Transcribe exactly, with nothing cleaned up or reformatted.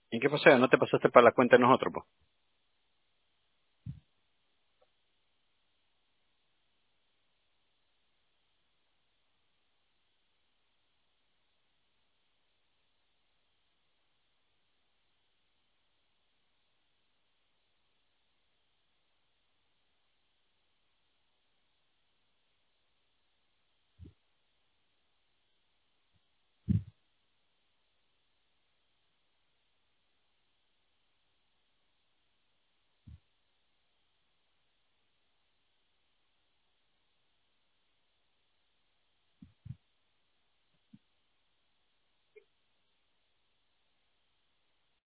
¿Y qué pasó? ¿No te pasaste para la cuenta de nosotros, pues?